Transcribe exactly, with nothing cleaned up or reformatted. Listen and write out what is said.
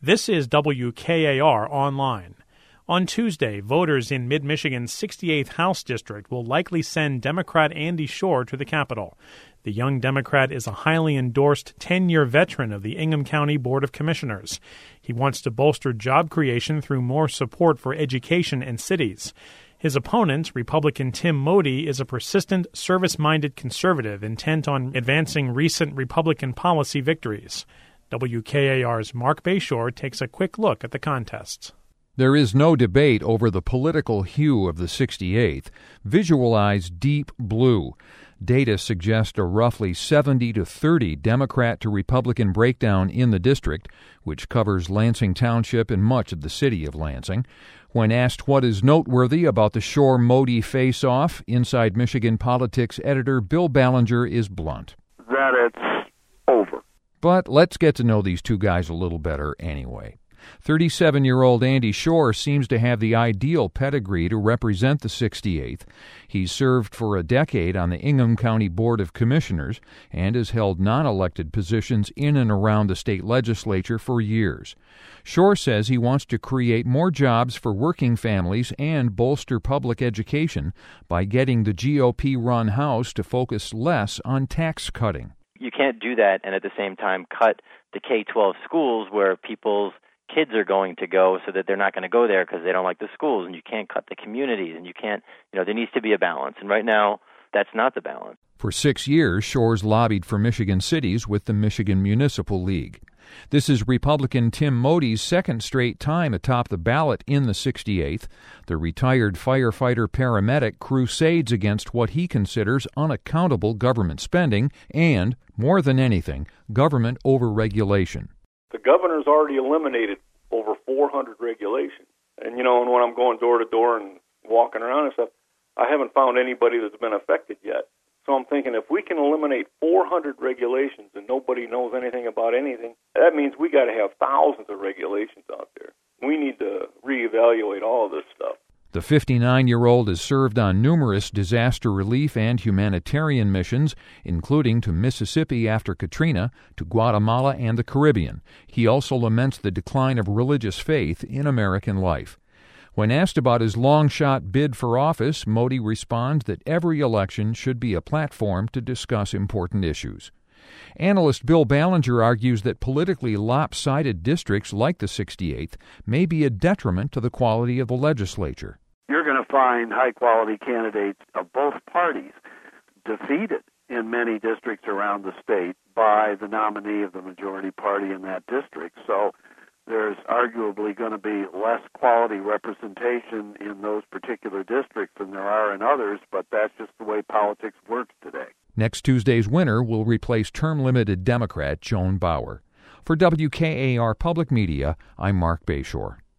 This is W K A R Online. On Tuesday, voters in mid-Michigan's sixty-eighth House District will likely send Democrat Andy Shor to the Capitol. The young Democrat is a highly endorsed ten-year veteran of the Ingham County Board of Commissioners. He wants to bolster job creation through more support for education and cities. His opponent, Republican Tim Moty, is a persistent, service-minded conservative intent on advancing recent Republican policy victories. W K A R's Mark Bayshore takes a quick look at the contests. There is no debate over the political hue of the sixty-eighth. Visualize deep blue. Data suggest a roughly seventy to thirty Democrat to Republican breakdown in the district, which covers Lansing Township and much of the city of Lansing. When asked what is noteworthy about the Shor-Moty face-off, Inside Michigan Politics editor Bill Ballinger is blunt. That it's over. But let's get to know these two guys a little better anyway. thirty-seven-year-old Andy Shor seems to have the ideal pedigree to represent the sixty-eighth. He's served for a decade on the Ingham County Board of Commissioners and has held non-elected positions in and around the state legislature for years. Shor says he wants to create more jobs for working families and bolster public education by getting the G O P-run House to focus less on tax cutting. You can't do that and at the same time cut the K twelve schools where people's kids are going to go so that they're not going to go there because they don't like the schools, and you can't cut the communities, and you can't, you know, there needs to be a balance. And right now, that's not the balance. For six years, Shor's lobbied for Michigan cities with the Michigan Municipal League. This is Republican Tim Moty's second straight time atop the ballot in the sixty-eighth. The retired firefighter paramedic crusades against what he considers unaccountable government spending and, more than anything, government overregulation. The governor's already eliminated over four hundred regulations. And, you know, and when I'm going door to door and walking around and stuff, I haven't found anybody that's been affected yet. So I'm thinking if we can eliminate four hundred regulations and nobody knows anything about anything, that means we got to have thousands of regulations out there. We need to reevaluate all of this stuff. The fifty-nine-year-old has served on numerous disaster relief and humanitarian missions, including to Mississippi after Katrina, to Guatemala and the Caribbean. He also laments the decline of religious faith in American life. When asked about his long-shot bid for office, Moty responds that every election should be a platform to discuss important issues. Analyst Bill Ballinger argues that politically lopsided districts like the sixty-eighth may be a detriment to the quality of the legislature. You're going to find high-quality candidates of both parties defeated in many districts around the state by the nominee of the majority party in that district. So there's arguably going to be less quality representation in those particular districts than there are in others, but that's just the way politics works today. Next Tuesday's winner will replace term-limited Democrat Joan Bauer. For W K A R Public Media, I'm Mark Bayshore.